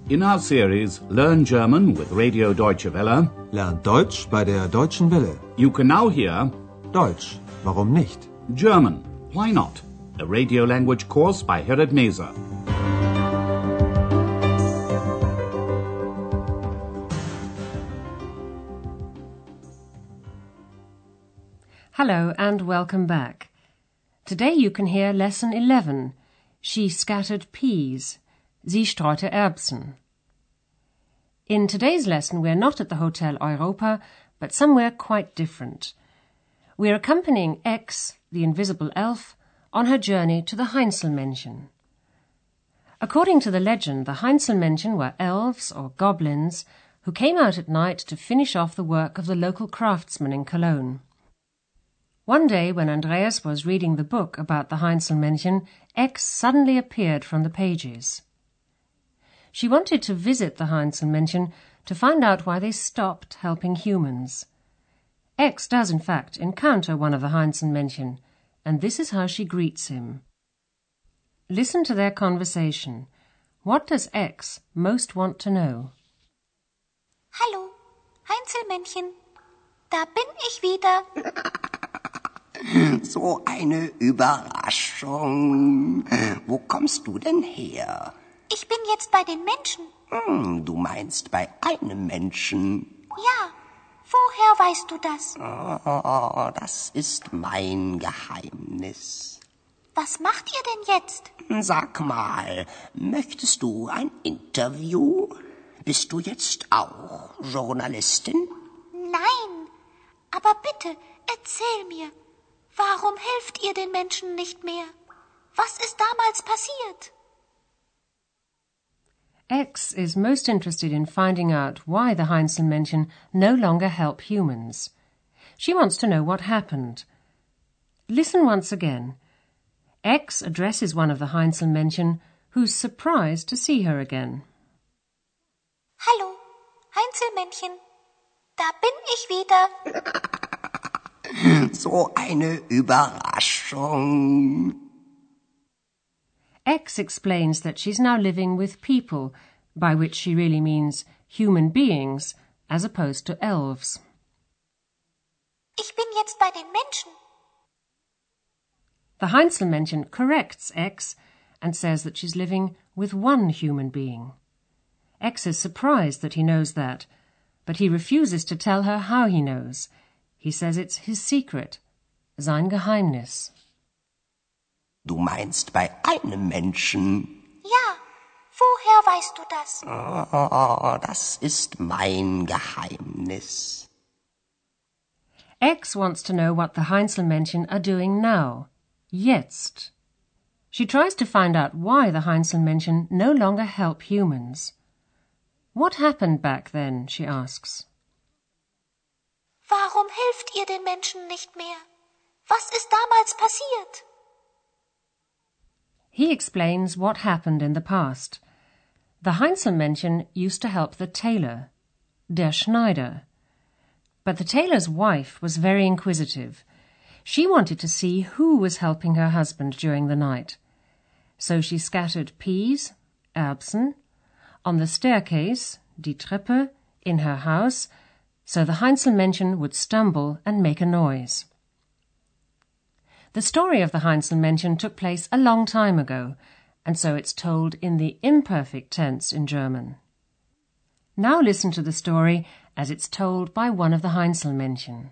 In our series Learn German with Radio Deutsche Welle, Lernt Deutsch bei der Deutschen Welle. you can now hear Deutsch, warum nicht? German, Why Not? A radio language course by Herrad Meese. Hello and welcome back. Today you can hear Lesson 11. She scattered peas. Sie streute Erbsen. In today's lesson we're not at the Hotel Europa, but somewhere quite different. We're accompanying X, the invisible elf, on her journey to the Heinzelmännchen. According to the legend, the Heinzelmännchen were elves or goblins who came out at night to finish off the work of the local craftsmen in Cologne. One day, when Andreas was reading the book about the Heinzelmännchen, X suddenly appeared from the pages. She wanted to visit the Heinzelmännchen to find out why they stopped helping humans. X does, in fact, encounter one of the Heinzelmännchen, and this is how she greets him. Listen to their conversation. What does X most want to know? Hallo, Heinzelmännchen. Da bin ich wieder. So eine Überraschung. Wo kommst du denn her? Ich bin jetzt bei den Menschen. Du meinst bei einem Menschen. Ja, woher weißt du das? Oh, das ist mein Geheimnis. Was macht ihr denn jetzt? Sag mal, möchtest du ein Interview? Bist du jetzt auch Journalistin? Nein, aber bitte, erzähl mir. Warum helft ihr den Menschen nicht mehr? Was ist damals passiert? X is most interested in finding out why the Heinzelmännchen no longer help humans. She wants to know what happened. Listen once again. X addresses one of the Heinzelmännchen, who's surprised to see her again. Hallo, Heinzelmännchen. Da bin ich wieder. So eine Überraschung. X explains that she's now living with people, by which she really means human beings, as opposed to elves. Ich bin jetzt bei den Menschen. The Heinzelmännchen corrects X and says that she's living with one human being. X is surprised that he knows that, but he refuses to tell her how he knows. He says it's his secret, sein Geheimnis. Du meinst bei einem Menschen. Ja, woher weißt du das? Oh, das ist mein Geheimnis. X wants to know what the Heinzelmännchen are doing now, jetzt. She tries to find out why the Heinzelmännchen no longer help humans. What happened back then, she asks. Warum helft ihr den Menschen nicht mehr? Was ist damals passiert? He explains what happened in the past. The Heinzelmännchen used to help the tailor, der Schneider. But the tailor's wife was very inquisitive. She wanted to see who was helping her husband during the night. So she scattered peas, Erbsen, on the staircase, die Treppe, in her house, so the Heinzelmännchen would stumble and make a noise. The story of the Heinzelmännchen took place a long time ago, and so it's told in the imperfect tense in German. Now listen to the story as it's told by one of the Heinzelmännchen.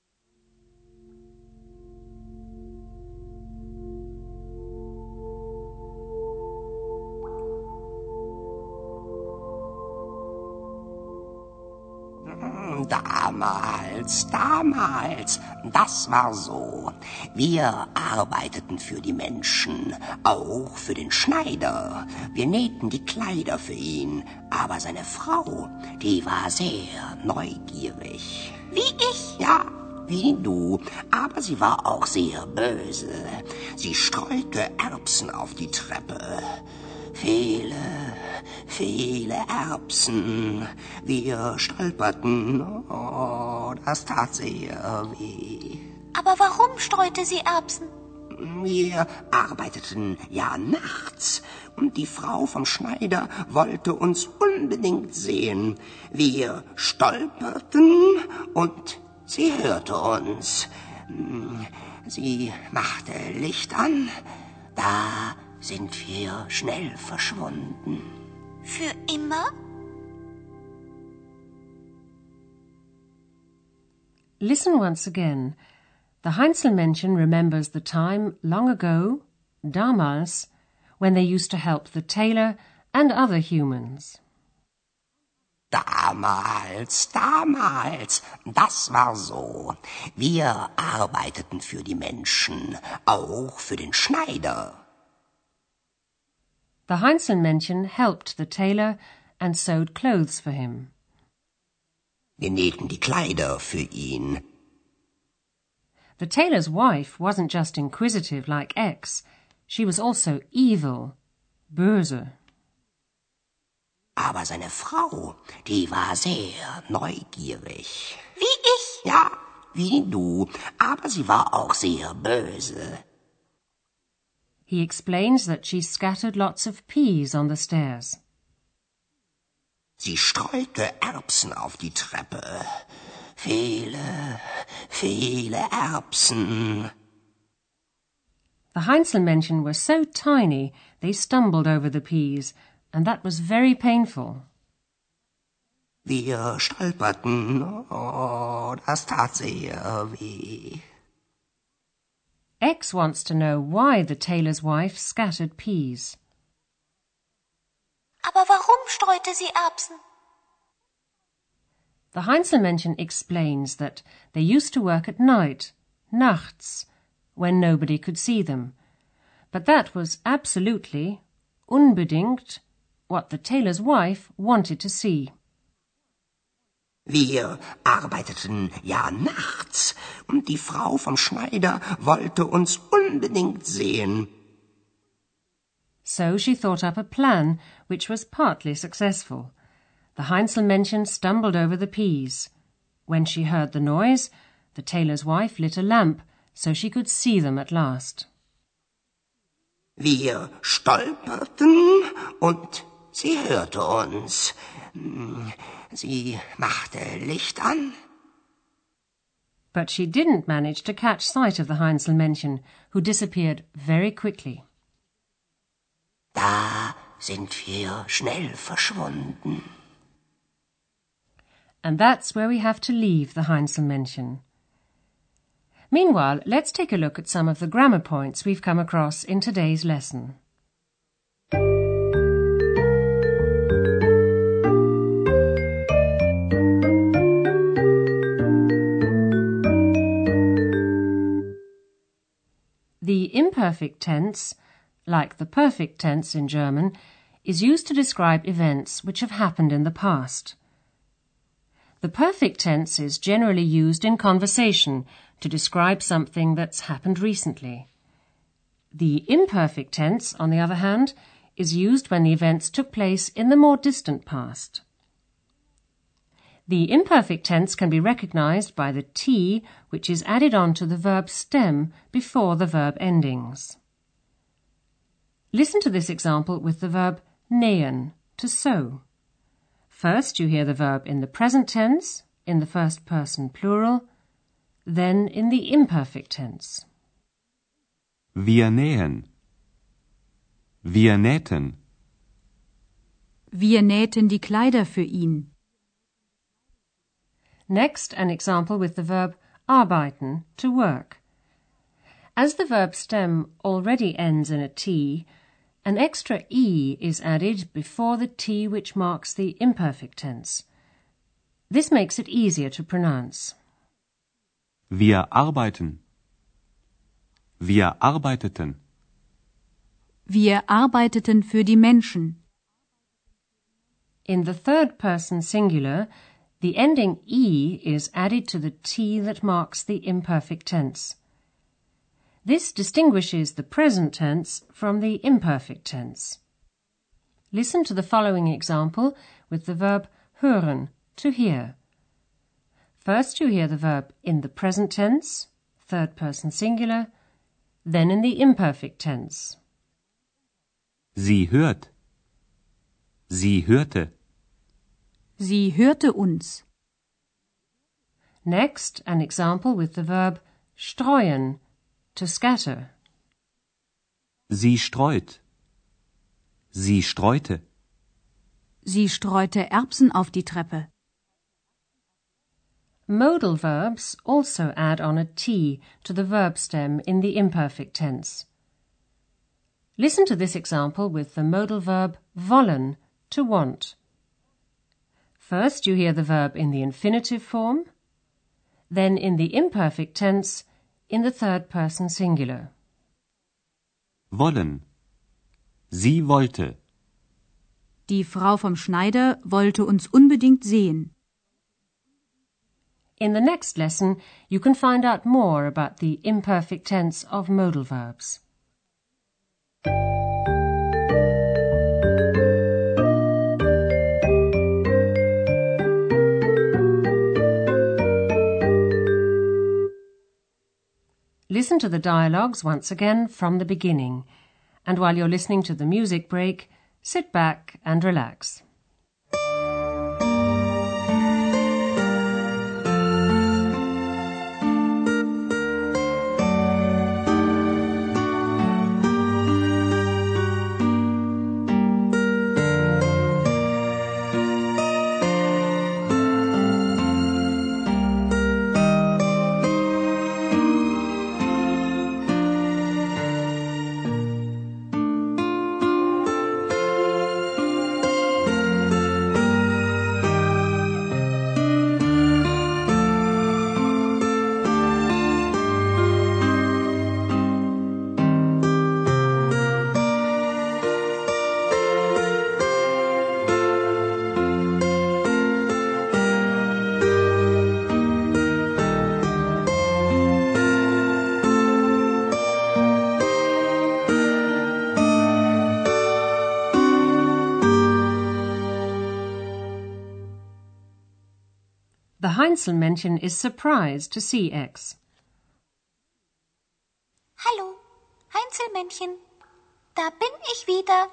Damals, das war so. Wir arbeiteten für die Menschen, auch für den Schneider. Wir nähten die Kleider für ihn, aber seine Frau, die war sehr neugierig. Wie ich? Ja, wie du, aber sie war auch sehr böse. Sie streute Erbsen auf die Treppe. Viele Erbsen. Wir stolperten. Oh, das tat sehr weh. Aber warum streute sie Erbsen? Wir arbeiteten ja nachts und die Frau vom Schneider wollte uns unbedingt sehen. Wir stolperten und sie hörte uns. Sie machte Licht an, da sind wir schnell verschwunden. Für immer? Listen once again. The Heinzelmännchen remembers the time long ago, damals, when they used to help the tailor and other humans. Damals, das war so. Wir arbeiteten für die Menschen, auch für den Schneider. The Heinzelmännchen helped the tailor and sewed clothes for him. Wir nähten die Kleider für ihn. The tailor's wife wasn't just inquisitive like X, she was also evil, böse. Aber seine Frau, die war sehr neugierig. Wie ich? Ja, wie du, aber sie war auch sehr böse. He explains that she scattered lots of peas on the stairs. Sie streute Erbsen auf die Treppe. Viele Erbsen. The Heinzelmännchen were so tiny they stumbled over the peas, and that was very painful. Wir stolperten, oh, das tat sehr weh. X wants to know why the tailor's wife scattered peas. Aber warum streute sie Erbsen? The Heinzelmännchen explains that they used to work at night, nachts, when nobody could see them. But that was absolutely, unbedingt, what the tailor's wife wanted to see. Wir arbeiteten ja nachts und die Frau vom Schneider wollte uns unbedingt sehen. So she thought up a plan which was partly successful. The Heinzelmännchen stumbled over the peas. When she heard the noise, the tailor's wife lit a lamp so she could see them at last. Wir stolperten und sie hörte uns. Sie machte Licht an. But she didn't manage to catch sight of the Heinzelmännchen, who disappeared very quickly. Da sind wir schnell verschwunden. And that's where we have to leave the Heinzelmännchen. Meanwhile, let's take a look at some of the grammar points we've come across in today's lesson. The imperfect tense, like the perfect tense in German, is used to describe events which have happened in the past. The perfect tense is generally used in conversation to describe something that's happened recently. The imperfect tense, on the other hand, is used when the events took place in the more distant past. The imperfect tense can be recognized by the T which is added on to the verb stem before the verb endings. Listen to this example with the verb nähen, to sew. First you hear the verb in the present tense, in the first person plural, then in the imperfect tense. Wir nähen. Wir nähten. Wir nähten die Kleider für ihn. Next, an example with the verb arbeiten, to work. As the verb stem already ends in a T, an extra E is added before the T which marks the imperfect tense. This makes it easier to pronounce. Wir arbeiten. Wir arbeiteten. Wir arbeiteten für die Menschen. In the third person singular, the ending E is added to the T that marks the imperfect tense. This distinguishes the present tense from the imperfect tense. Listen to the following example with the verb hören, to hear. First you hear the verb in the present tense, third person singular, then in the imperfect tense. Sie hört. Sie hörte. Sie hörte uns. Next, an example with the verb streuen, to scatter. Sie streut. Sie streute. Sie streute Erbsen auf die Treppe. Modal verbs also add on a T to the verb stem in the imperfect tense. Listen to this example with the modal verb wollen, to want. First you hear the verb in the infinitive form, then in the imperfect tense in the third person singular. Wollen. Sie wollte. Die Frau vom Schneider wollte uns unbedingt sehen. In the next lesson, you can find out more about the imperfect tense of modal verbs. Listen to the dialogues once again from the beginning, and while you're listening to the music break, sit back and relax. The Heinzelmännchen is surprised to see X. Hallo, Heinzelmännchen. Da bin ich wieder.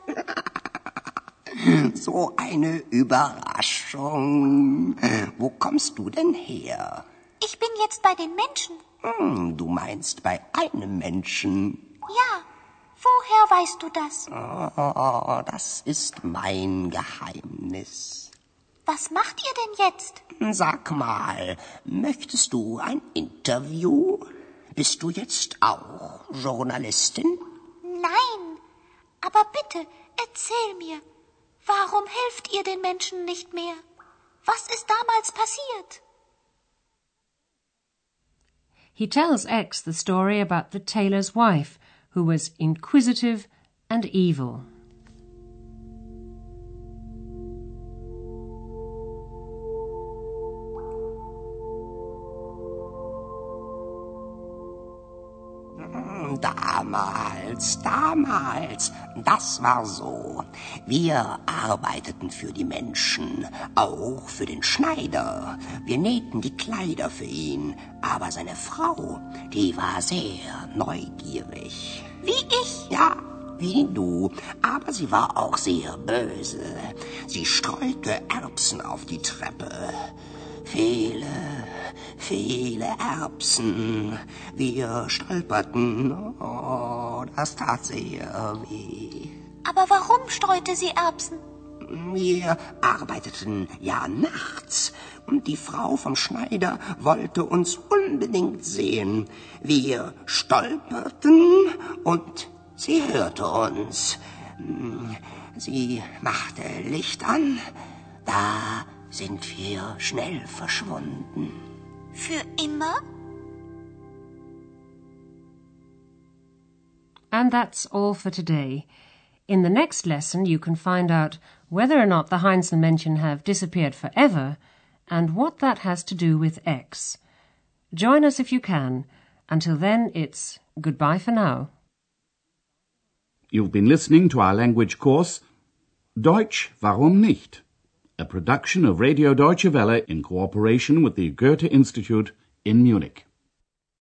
So eine Überraschung. Wo kommst du denn her? Ich bin jetzt bei den Menschen. Du meinst bei einem Menschen. Ja, woher weißt du das? Oh, das ist mein Geheimnis. Was macht ihr denn jetzt? Sag mal, möchtest du ein Interview? Bist du jetzt auch Journalistin? Nein, aber bitte, erzähl mir. Warum helft ihr den Menschen nicht mehr? Was ist damals passiert? He tells X the story about the tailor's wife, who was inquisitive and evil. Damals, das war so. Wir arbeiteten für die Menschen, auch für den Schneider. Wir nähten die Kleider für ihn, aber seine Frau, die war sehr neugierig. Wie ich? Ja, wie du, aber sie war auch sehr böse. Sie streute Erbsen auf die Treppe. Viele Erbsen. Wir stolperten. Oh, das tat sehr weh. Aber warum streute sie Erbsen? Wir arbeiteten ja nachts und die Frau vom Schneider wollte uns unbedingt sehen. Wir stolperten und sie hörte uns. Sie machte Licht an. Da sind wir schnell verschwunden. Für immer? And that's all for today. In the next lesson you can find out whether or not the Heinzelmännchen have disappeared forever and what that has to do with X. Join us if you can. Until then, it's goodbye for now. You've been listening to our language course, Deutsch, warum nicht? A production of Radio Deutsche Welle in cooperation with the Goethe Institute in Munich.